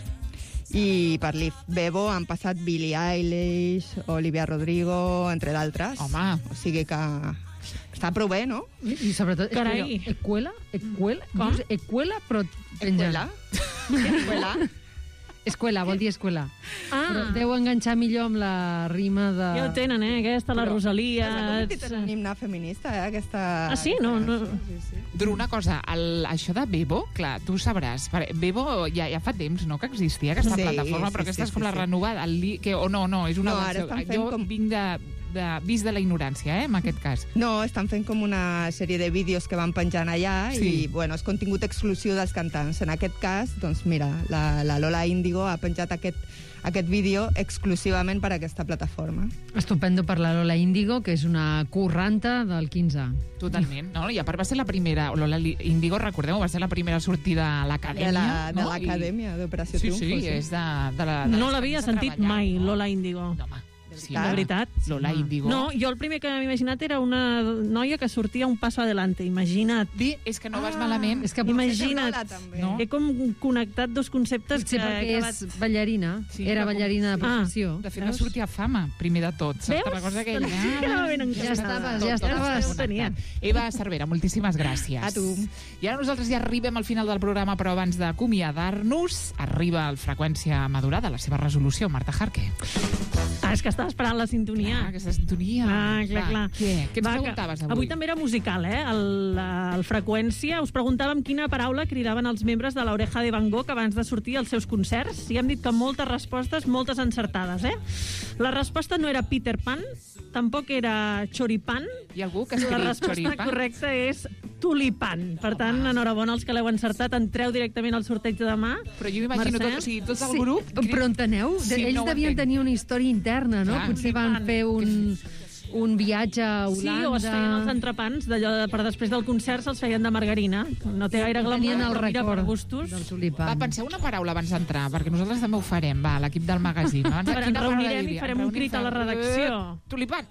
I per Lyft Bebo han passat Billie Eilish, Olivia Rodrigo, entre d'altres. Home. O sigui que està prou bé, no? I, i sobretot, Carai. és que Ecuela, Ecuela, Com? dius Ecuela, però Ecuela? Ecuela? Escuela, vol dir escuela. Ah. Però deu enganxar millor amb la rima de... Ja ho tenen, eh? Aquesta, la Però Rosalia... s'ha convertit en un himne feminista, eh? Aquesta... Ah, sí? No, no. Sí, sí. Dru, una cosa, el, això de Bebo, clar, tu sabràs, per- Bebo ja, ja fa temps, no?, que existia aquesta Sí, plataforma, sí, però aquesta sí, és com sí, la sí. renovada, el li, que, o no, no, és una No, ara versió. estan fent Jo com- vinc de, de, vist de la ignorància, eh, en aquest cas. No, estan fent com una sèrie de vídeos que van penjant allà Sí. i, bueno, és contingut exclusiu dels cantants. En aquest cas, doncs mira, la, la Lola Índigo ha penjat aquest, aquest vídeo exclusivament per a aquesta plataforma. Estupendo per la Lola Índigo, que és una curranta del quinze. Totalment, no? I a part va ser la primera, Lola Índigo, recordeu, va ser la primera sortida a l'acadèmia. De la- de no? l'acadèmia d'Operació sí, Triunfo, Sí, sí. és de, de la... De No les l'havia que més ha sentit treballat, mai, no? Lola Índigo. No, home. Sí, De home. veritat. Lola Índigo. No, jo el primer que m'he imaginat era una noia que sortia un passo adelante, imagina't. Di, és que no vas malament. És que Imagina't. Lola, també. No? He com connectat dos conceptes Potser que perquè he és acabat... ballarina. Sí, Era però com- ballarina de sí. professió. De fet, va sortir a fama, primer de tot. Saps? Veus? Te'n recordes aquella? Doncs sí que no ben Ja encaixat. estaves, Tot, ja tot estaves. està connectat. Eva Cervera, moltíssimes gràcies. A tu. I ara nosaltres ja arribem al final del programa, però abans d'acomiadar-nos, arriba al Freqüència Madurada, la seva resolució, Marta Jarque. Ah, és que estava esperant la sintonia. Ah, aquesta sintonia. Ah, clar, Va, clar. Què? Què ens Va, que preguntaves avui? Avui també era musical, eh? El, el Freqüència. Us preguntàvem quina paraula cridaven els membres de l'Oreja de Van Gogh abans de sortir als seus concerts. I hem dit que moltes respostes, moltes encertades, eh? La resposta no era Peter Pan, tampoc era Choripan. Hi ha algú que ha La escrit resposta Choripan? correcta és Tulipan. Per tant, enhorabona als que l'heu encertat. Entreu directament al sorteig de demà. Però jo m'imagino Mercè? tot, o sigui, tot el grup... Però enteneu? Sí, Ells no ho devien entenc. tenir una història interna, no? Clar. Potser van fer un, un viatge a Sí, Holanda. o es feien els entrepans, d'allò de, per després del concert se'ls feien de margarina. No té gaire glamour, Tenien el però mira, per record gustos. del tulipan. Va, penseu una paraula abans d'entrar, perquè nosaltres també ho farem, va, l'equip del magazín. Abans, A veure, quina ens paraula reunirem i diria? farem un Reunir, crit a la farem- redacció. Eh, Tulipan.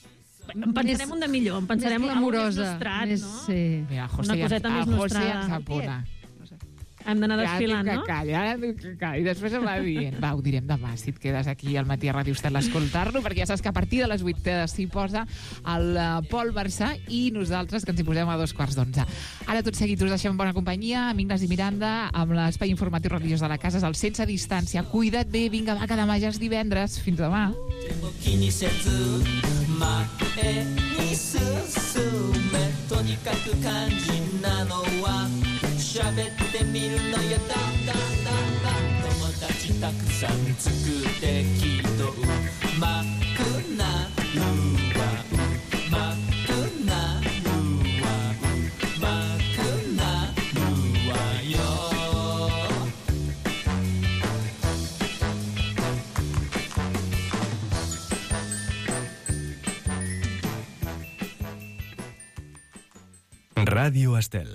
En pensarem un de millor, en pensarem més un més glamurosa, nostrat, més- no? sí. Mira, José Una ja- coseta ah, més José nostrada. ja sap una. Hem d'anar desfilant, ja no? diu que calla, ara diu que calla, i després em va dient. Va, ho direm demà, si et quedes aquí al matí a Ràdio Estel a escoltar-lo, perquè ja saps que a partir de les vuit s'hi posa el eh, Pol Barçà i nosaltres, que ens hi posem a dos quarts d'onze. Ara, tot seguit, us deixem en bona companyia, amb Ignasi Miranda, amb l'espai informatiu religiós de la casa, és el Sense Distància. Cuida't bé, vinga, va, que demà ja és divendres. Fins demà. 気にせず前に進めとにかく肝心なのは喋ってみるのよだんだんだんだん友達たくさん作ってきっとうまくなるわうまくなるわうまくなるわよ Ràdio Estel.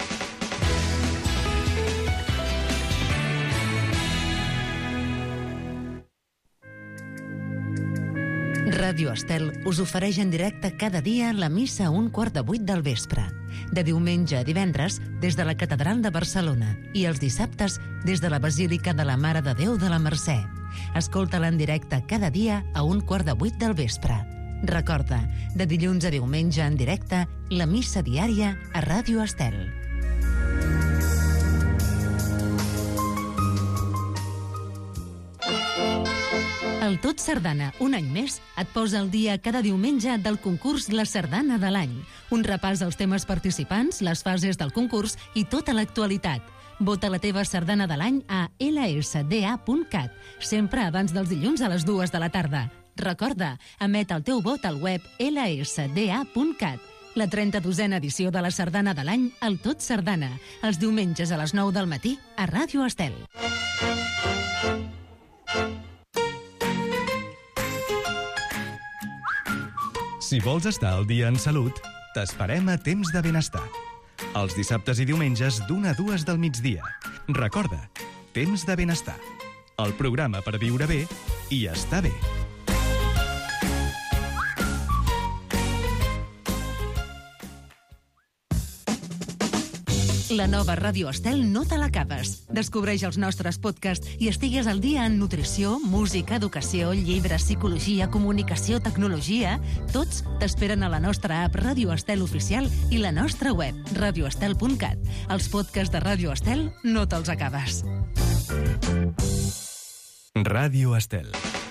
Ràdio Estel us ofereix en directe cada dia la missa a un quart de vuit del vespre. De diumenge a divendres des de la Catedral de Barcelona i els dissabtes des de la Basílica de la Mare de Déu de la Mercè. Escolta-la en directe cada dia a un quart de vuit del vespre. Recorda, de dilluns a diumenge en directe, la missa diària a Ràdio Estel. El El Tot Sardana, un any més, et posa al dia cada diumenge del concurs La Sardana de l'any. Un repàs als temes participants, les fases del concurs i tota l'actualitat. Vota la teva sardana de l'any a ela esse de a punt cat, sempre abans dels dilluns a les dues de la tarda. Recorda, emet el teu vot al web ela esse de a punt cat. La trenta-dosena edició de la sardana de l'any, el Tot Sardana, els diumenges a les nou del matí a Ràdio Estel. Si vols estar al dia en salut, t'esperem a Temps de Benestar. Els dissabtes i diumenges d'una a dues del migdia. Recorda, Temps de Benestar. El programa per viure bé i estar bé. La nova Ràdio Estel no te l'acabes. Descobreix els nostres podcasts i estigues al dia en nutrició, música, educació, llibres, psicologia, comunicació, tecnologia. Tots t'esperen a la nostra app Ràdio Estel Oficial i la nostra web, radio estel punt cat. Els podcasts de Ràdio Estel no te'ls acabes. Ràdio Estel.